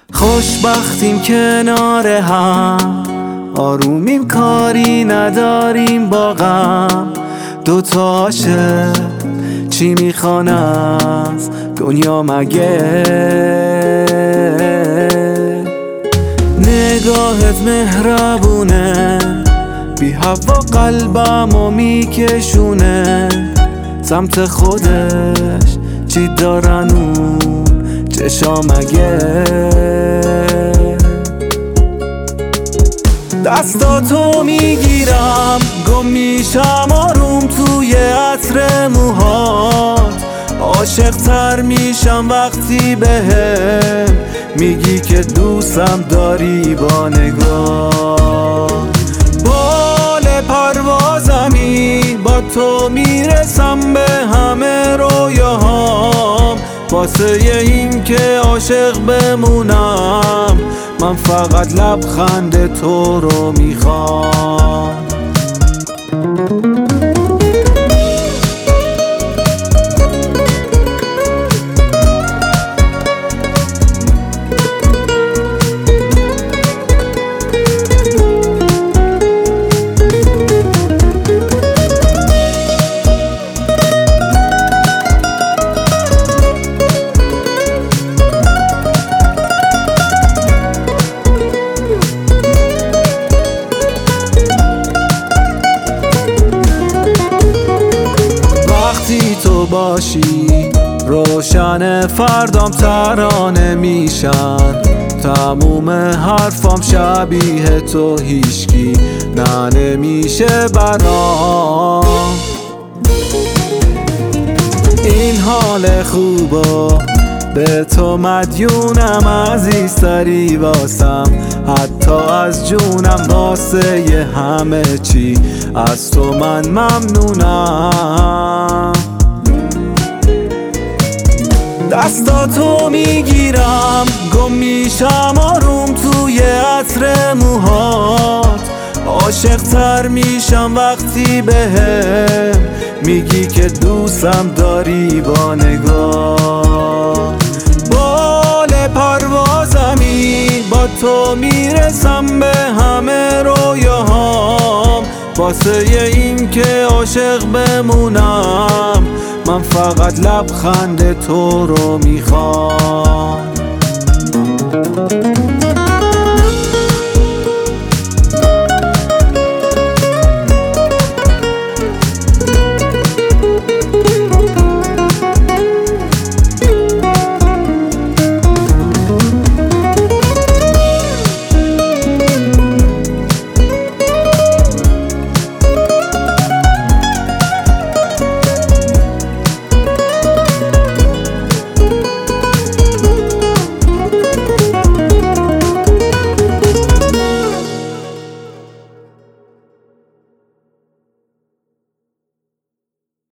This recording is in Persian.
خوشبختیم کنار هم، آرومیم کاری نداریم با غم. دوتا عاشق چی میخوان از دنیا مگه؟ نگاهت مهربونه، بی هوا قلبمو میکشونه سمت خودش. چی دارن اون چشا مگه؟ دستاتو میگیرم گم میشم آروم توی عطر موهات. عاشق تر میشم وقتی بهم میگی که دوستم داری با نگاه. بال پروازمی با تو میرسم به همه رویاهام. واسه این که عاشق بمونم من فقط لبخند تو رو میخوام. تو باشی روشن فردام ترانه میشن. تموم حرفام شبیه تو هیچکی نمیشه برام. این حال خوبا به تو مدیونم، عزیزتری واسم حتی از جونم. واسه ی همه چی از تو من ممنونم. دستاتو میگیرم گم میشم آروم توی عطر موهات. عاشق تر میشم وقتی بهم میگی که دوستم داری با نگاه. بال پروازمی با تو میرسم به همه رویاهام. واسه این که عاشق بمونم من فقط لبخند تو رو میخوام.